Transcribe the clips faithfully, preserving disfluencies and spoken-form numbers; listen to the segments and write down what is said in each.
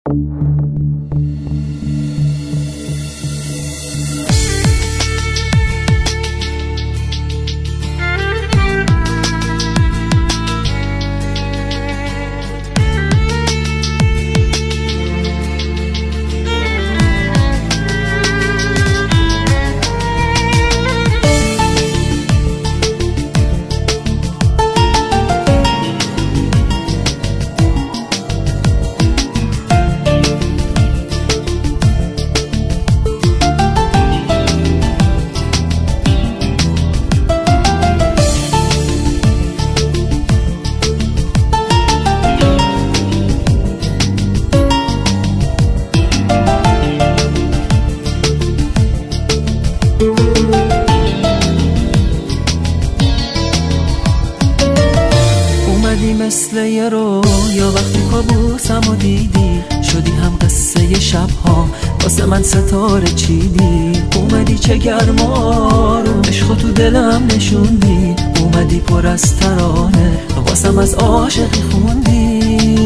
مثل یه رو یا وقتی کابوسم و دیدی شدی هم قصه ی شبها واسه من ستاره چیدی. اومدی چه گرما رو عشق تو دلم نشوندی، اومدی پر از ترانه واسم از عاشقی خوندی.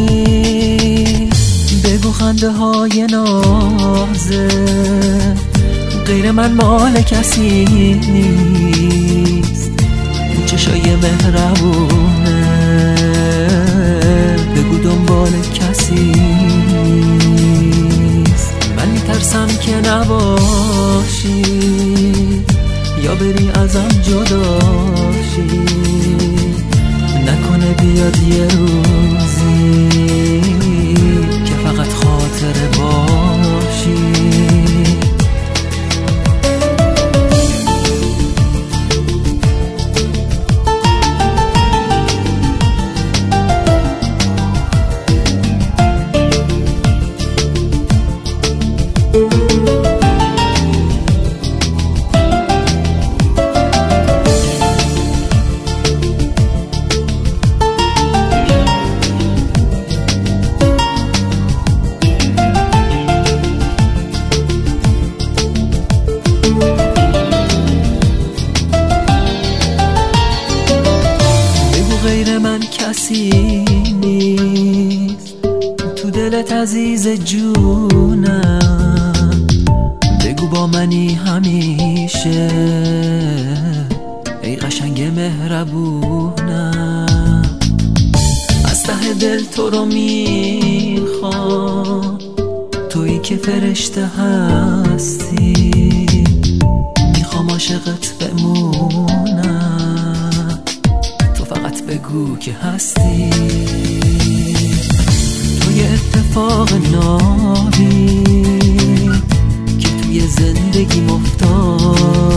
بگو خنده های نازه غیر من مال کسی نیست، چشای مهربونه بگو دنبال کسی نیست. من میترسم که نباشی یا بری ازم جداشی، نکنه بیاد یه روزی که فقط خاطره باشی. غیر من کسی نیست تو دلت عزیز جونم، بگو با منی همیشه ای قشنگ مهربونم. از ته دل تو رو میخوام، تویی که فرشته هستی، میخوام عاشقت بمونم، فقط بگو که هستی. توی اتفاق نابی که توی زندگی افتاد،